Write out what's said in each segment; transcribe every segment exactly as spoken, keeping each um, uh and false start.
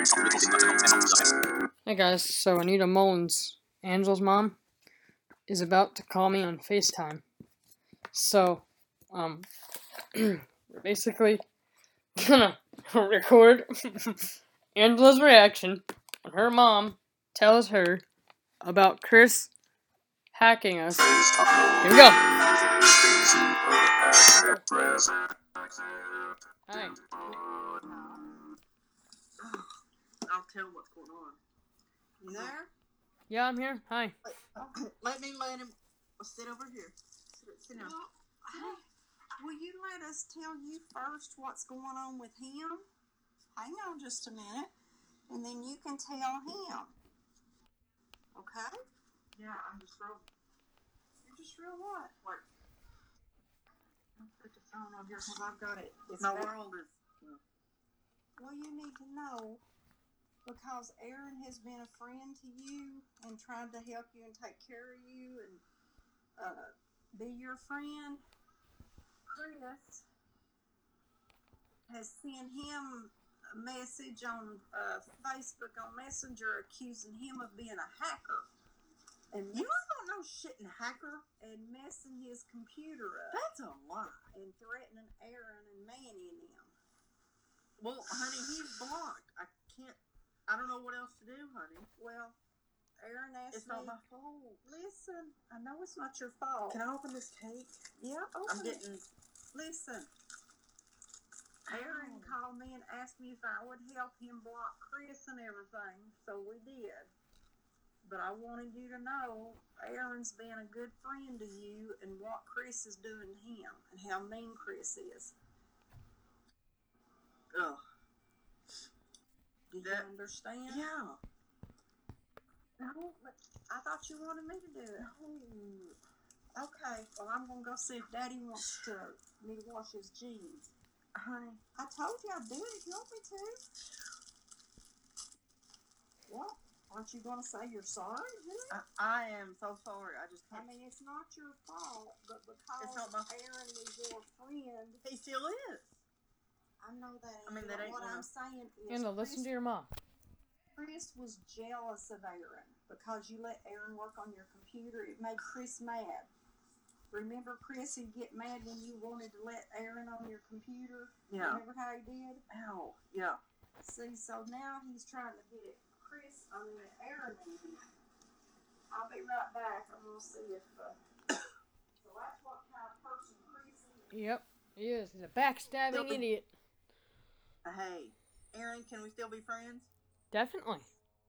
Hey guys, so Anita Mullins, Angela's mom, is about to call me on FaceTime. So, um, we're basically gonna record Angela's reaction when her mom tells her about Chris hacking us. Here we go. Hi. I'll tell what's going on. You there? Yeah, I'm here. Hi. Let, let me let him sit over here. Sit, sit down. Well, hey, will you let us tell you first what's going on with him? Hang on just a minute, and then you can tell him. Okay? Yeah, I'm just real. You're just real what? Like, I'll put the phone over here because I've got it. It's My back. world is. Well, you need to know because Aaron has been a friend to you and tried to help you and take care of you and uh, be your friend. Chris has sent him a message on uh, Facebook on Messenger accusing him of being a hacker. And You don't know shit in hacker. and messing his computer up That's a lie. and threatening Aaron and Manny and them. Well, honey, he's blocked. I can't. I don't know what else to do, honey. Well, Aaron asked It's me. not my fault. Listen, I know it's not your fault. Can I open this cake? Yeah, open I'm it. getting. Listen, Aaron Ow. called me and asked me if I would help him block Chris and everything, so we did. But I wanted you to know Aaron's been a good friend to you and what Chris is doing to him and how mean Chris is. Ugh. Do you That- understand? Yeah. No, but I thought you wanted me to do it. No. Okay, well, I'm going to go see if Daddy wants to me to wash his jeans. Honey. I told you I'd do it if you want me to. What? Aren't you going to say you're sorry? Really? I, I am so sorry. I just I can't. mean, it's not your fault, but because It's not my- Aaron is your friend, He still is. I know that. I mean, but that ain't what no- I'm saying is, Angela, Chris, listen to your mom. Chris was jealous of Aaron because you let Aaron work on your computer. It made Chris mad. Remember, Chris would get mad when you wanted to let Aaron on your computer. Yeah. Remember how he did? Ow. Yeah. See, so now he's trying to get Chris, I mean Aaron in here. I'll be right back. I'm gonna see if. Uh, so that's what kind of person Chris is. Yep, he is. He's a backstabbing Still- idiot. Uh, hey, Aaron, can we still be friends? Definitely.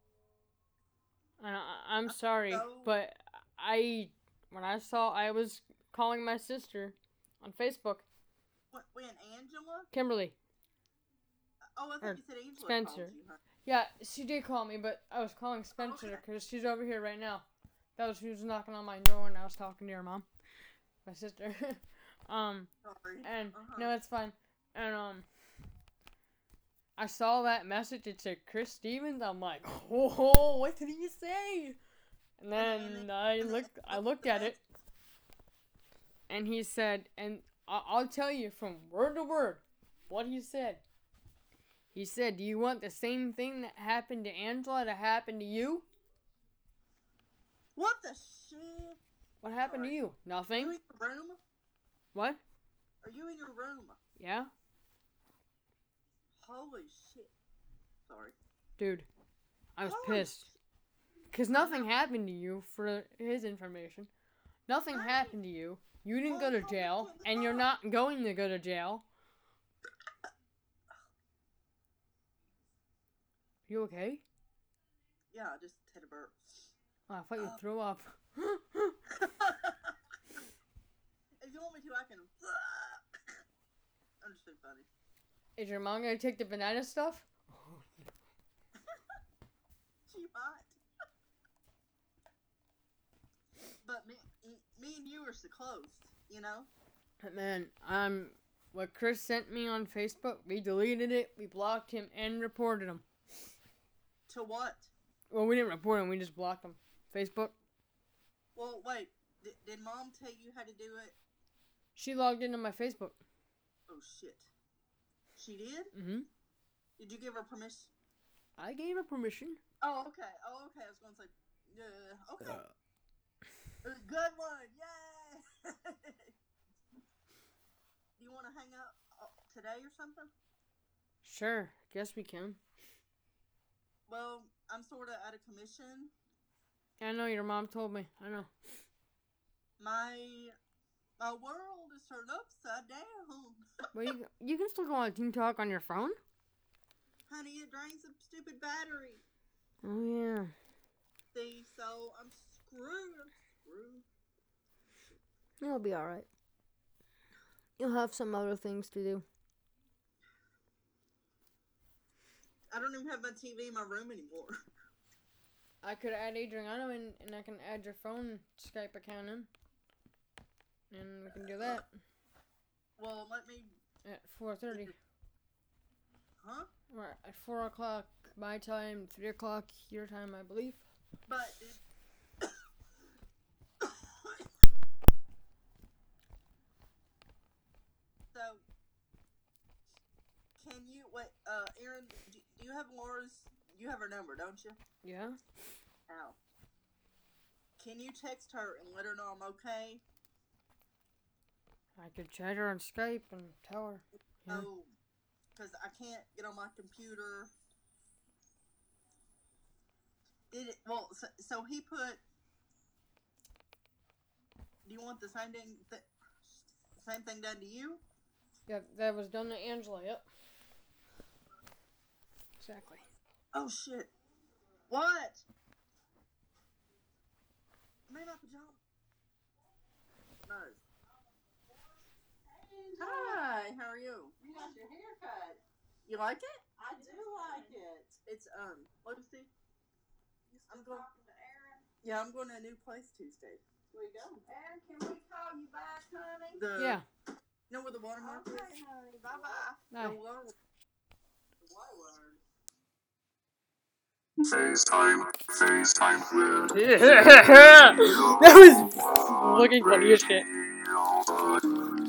I, I'm sorry, So- but I when I saw I was calling my sister on Facebook, When, when Angela? Kimberly. Oh, I thought Or you said Angela Spencer. called you. Huh? Yeah, she did call me, but I was calling Spencer Okay. because she's over here right now. That was who was knocking on my door, and I was talking to her mom, my sister. um, Sorry. and Uh-huh. no, it's fine. And um, I saw that message. It said Chris Stevens. I'm like, oh, what did he say? And then I looked. I looked at it, and he said, and I- I'll tell you from word to word what he said. He said, "Do you want the same thing that happened to Angela to happen to you?" What the shit? What happened to Sorry. you? Are you Nothing. in your room? What? Are you in your room? Yeah, Holy shit. Sorry. dude. I was Holy pissed. Cause nothing happened to you. For his information, nothing Right. happened to you. You didn't go to Oh, jail, what the and you're fuck? not going to go to jail. You okay? Yeah, I just had a burp. Oh, I thought you Uh. threw up. If you want me to, I can. I'm just being funny. Is your mom gonna take the banana stuff? She might. But me, me and you are so close, you know? But man, um, what Chris sent me on Facebook, we deleted it, we blocked him, and reported him. To what? Well, we didn't report him, we just blocked him. Facebook. Well, wait. Did, did Mom tell you how to do it? She logged into my Facebook. Oh, shit. She did? Mm-hmm. Did you give her permission? I gave her permission. Oh, okay. Oh, okay. I was going to say, yeah, okay. Uh, Good one. Yay! Do you want to hang out uh, today or something? Sure, guess we can. Well, I'm sort of out of commission. I know your mom told me. I know. My my world is turned upside down. Well, you you can still go on Teen Talk on your phone. Honey, it drains the stupid battery. Oh yeah. See, so I'm screwed. I'm screwed. It'll be all right. You'll have some other things to do. I don't even have my T V in my room anymore. I could add Adriano in, and I can add your phone Skype account in, and we can do that Well, let me. at four thirty. Huh? Or at four o'clock my time, three o'clock your time, I believe. But. It... so. Can you wait? Uh, Aaron, do, do you have Laura's? You have her number, don't you? Yeah. Ow. Can you text her and let her know I'm okay? I could chat her on Skype and tell her. Yeah. Oh, because I can't get on my computer. Did it? Well, so, so he put. Do you want the same thing? Th- same thing done to you? Yeah, that was done to Angela. Yep. Exactly. Oh shit! What? Made my pajama. No. Hi, how are you? You got your hair cut. You like it? I do like it. It's um, Lucy. You I'm still going- talking to Aaron? Yeah, I'm going to a new place Tuesday. Where you go? Aaron, can we call you back, honey? The Yeah. You know where the watermark Okay, is? honey. Bye bye. Bye. The water. The Y word. FaceTime, FaceTime with That was looking funny as shit. real